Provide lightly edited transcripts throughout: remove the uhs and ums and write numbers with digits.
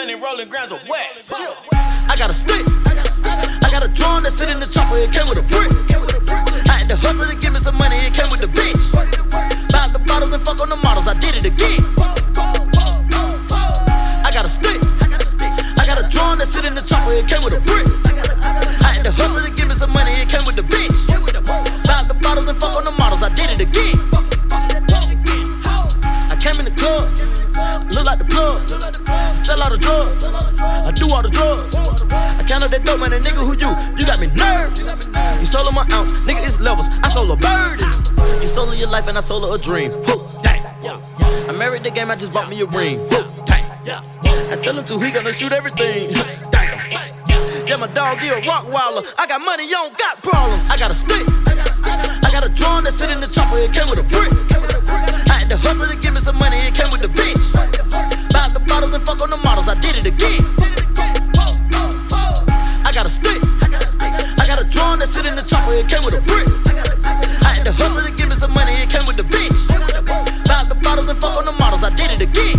20 rolling grams of wax. I got a stick, I got a drum that sit in the chopper, it came with a brick. I had to hustle to give me some money, it came with the bitch. Buy the bottles and fuck on the models, I did it again. I got a stick, I got a drum that sit in the chopper, it came with a brick. I had to hustle to give me some money, it came with the bitch. Buy the bottles and fuck on the models, I did it again. I came in the club, look like the plug, sell all the drugs, I do all the drugs. I count up that dope, man, and nigga, who you? You got me nervous. You sold my ounce, nigga, it's levels, I sold a bird. You sold your life and I sold a dream. Dang. I married the game, I just bought me a ring. Dang. I tell him to, he gonna shoot everything. Dang. Yeah, my dog, he a rock waller. I got money, you don't got problems. I got a stick, I got a drum that sit in the chopper, it came with a brick. I had to hustle to give me some money, it came with the bitch. Buy the bottles and fuck on the models, I did it again. I got a stick, I got a drum that sit in the chopper, it came with a brick. I had to hustle to give me some money, it came with the bitch. Buy the bottles and fuck on the models, I did it again.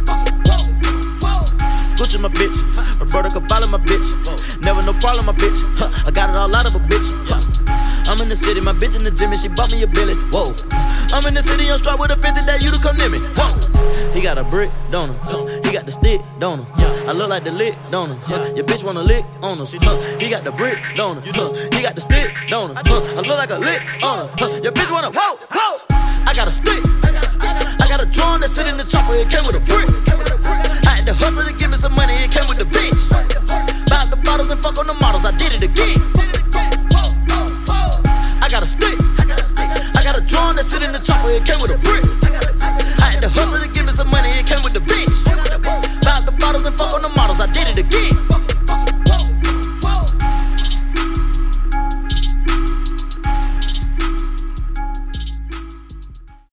Gucci my bitch, Roberto Cavalli my bitch. Never no problem my bitch, I got it all out of a bitch. I'm in the city, my bitch in the gym and she bought me a billet. Whoa, I'm in the city, I'm strapped with a 50 that you to come near me. Whoa, he got a brick, don't he? He got the stick, don't he? I look like the lick, don't he? Your bitch wanna lick on us. He got the brick, don't he? He got the stick, don't he? I look like a lick on her. Your bitch wanna whoa. I got a stick, I got a drum that sit in the chopper, it came with a brick. I had to hustle to give me some money, it came with the bitch. Buy the bottles and fuck on the models, I did it again. I got a stick, I got a drum that sit in the chopper, it came with a brick. I had to hustle to give me some money, it came with the bitch.